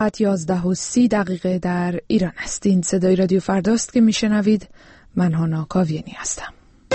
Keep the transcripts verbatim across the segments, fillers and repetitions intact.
ساعت یازده و سی دقیقه در ایران است. این صدای رادیو فرداست که میشنوید. من هانا کاویانی هستم.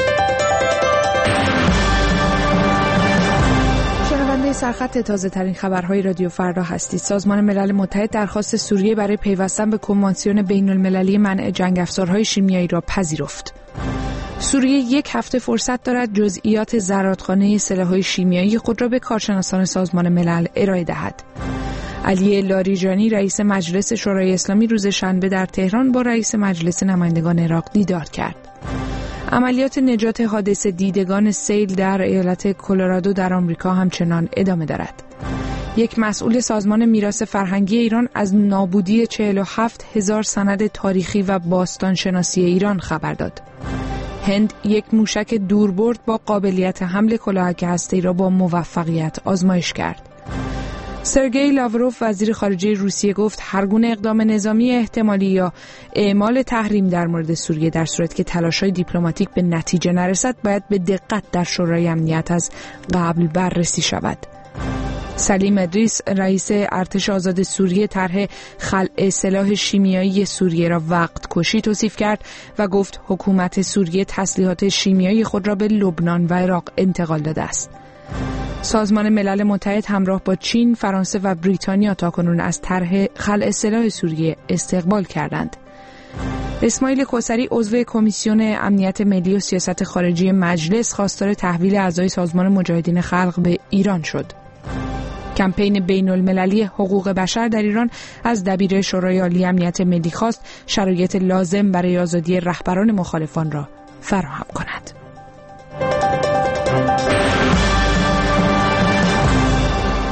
شنونده سرخط تازه ترین خبرهای رادیو فردا هستید. سازمان ملل متحد درخواست سوریه برای پیوستن به کنوانسیون بین المللی منع جنگ افزارهای شیمیایی را پذیرفت. سوریه یک هفته فرصت دارد جزئیات زرادخانه سلاح‌های شیمیایی خود را به کارشناسان سازمان ملل ارائه دهد. علی لاریجانی رئیس مجلس شورای اسلامی روز شنبه در تهران با رئیس مجلس نمایندگان عراق دیدار کرد. عملیات نجات حادث دیدگان سیل در ایالت کلرادو در آمریکا همچنان ادامه دارد. یک مسئول سازمان میراث فرهنگی ایران از نابودی چهل و هفت هزار سند تاریخی و باستانشناسی ایران خبر داد. هند یک موشک دوربرد با قابلیت حمل کلاهک هسته‌ای را با موفقیت آزمایش کرد. سرگئی لاوروف وزیر خارجه روسیه گفت هر گونه اقدام نظامی احتمالی یا اعمال تحریم در مورد سوریه در صورت که تلاش‌های دیپلماتیک به نتیجه نرسد باید به دقت در شورای امنیت از قبل بررسی شود. سلیم ادریس رئیس ارتش آزاد سوریه طرح خلع سلاح شیمیایی سوریه را وقت کشی توصیف کرد و گفت حکومت سوریه تسلیحات شیمیایی خود را به لبنان و عراق انتقال داده است. سازمان ملل متحد همراه با چین، فرانسه و بریتانیا تاکنون از طرح خلع سلاح سوریه استقبال کردند. اسماعیل کوثری عضو کمیسیون امنیت ملی و سیاست خارجی مجلس خواستار تحویل اعضای سازمان مجاهدین خلق به ایران شد. کمپین بین المللی حقوق بشر در ایران از دبیر شورای عالی امنیت ملی خواست شرایط لازم برای آزادی رهبران مخالفان را فراهم کند.